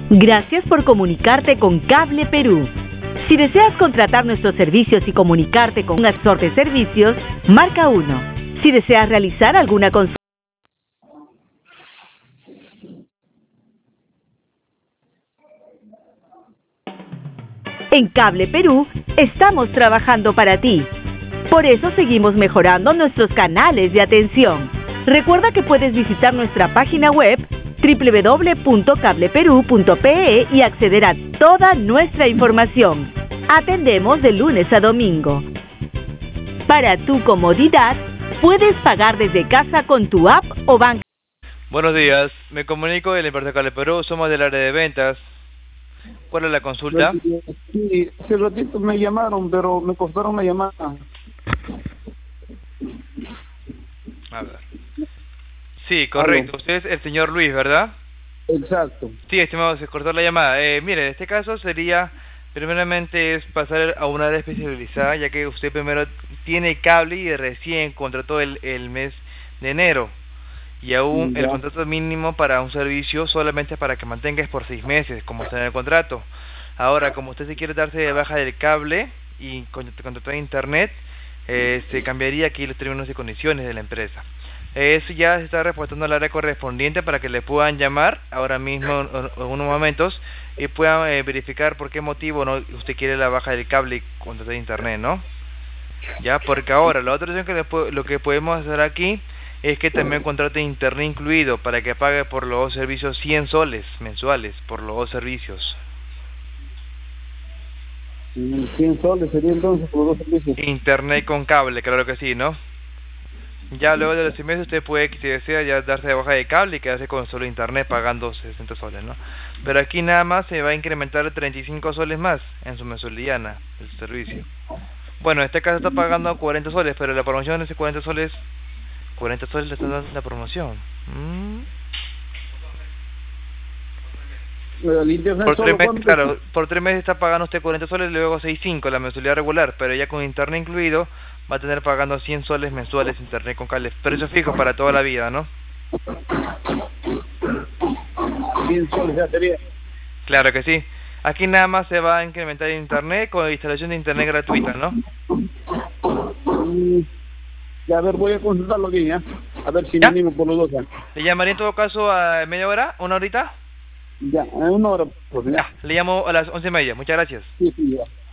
Gracias por comunicarte con Cable Perú. Si deseas contratar nuestros servicios y comunicarte con un asesor de servicios, marca 1. Si deseas realizar alguna consulta, en Cable Perú estamos trabajando para ti. Por eso seguimos mejorando nuestros canales de atención. Recuerda que puedes visitar nuestra página web www.cableperú.pe y acceder a toda nuestra información. Atendemos de lunes a domingo. Para tu comodidad, puedes pagar desde casa con tu app o banco. Buenos días, me comunico del Empresa Cable Perú, somos del área de ventas. ¿Cuál es la consulta? Sí, hace ratito me llamaron, pero me costaron la llamada. A ver. Sí, correcto. ¿Aló? Usted es el señor Luis, ¿verdad? Exacto. Sí, estimado, se cortó la llamada. Mire, en este caso sería, primeramente, es pasar a una área especializada, ya que usted primero tiene cable y recién contrató el mes de enero. Y aún el contrato mínimo para un servicio solamente para que mantenga es por 6 meses, como está en el contrato. Ahora, como usted se quiere darse de baja del cable y contratar internet, se cambiaría aquí los términos y condiciones de la empresa. Eso ya se está reportando al área correspondiente para que le puedan llamar ahora mismo en unos momentos y puedan verificar por qué motivo no usted quiere la baja del cable y contratar internet, ¿no? Ya, porque ahora la otra opción lo que podemos hacer aquí es que también contrate internet incluido para que pague por los dos servicios 100 soles mensuales por los dos servicios. 100 soles sería entonces por los dos servicios. Internet con cable, claro que sí, ¿no? Ya luego de los 6 meses usted puede, si desea, ya darse de baja de cable y quedarse con solo internet pagando 60 soles, ¿no? Pero aquí nada más se va a incrementar 35 soles más en su mensualidad del servicio. Bueno, en este caso está pagando 40 soles, pero la promoción de ese 40 soles le está dando la promoción. El internet Por 3 meses, ¿cuánto? claro, por 3 meses está pagando usted 40 soles, luego 6.5 la mensualidad regular, pero ya con internet incluido va a tener pagando 100 soles mensuales internet con cable. Precio fijo para toda la vida, ¿no? 100 soles ya sería. Claro que sí. Aquí nada más se va a incrementar internet con instalación de internet gratuita, ¿no? Ya, a ver, voy a consultarlo aquí, ¿ya? A ver si me ¿Ya? animo por los dos, ¿ya? ¿Le llamaría en todo caso a media hora? ¿Una horita? Ya, en una hora, pues, Ya, le llamo a las 11:30. Muchas gracias. Sí, ya.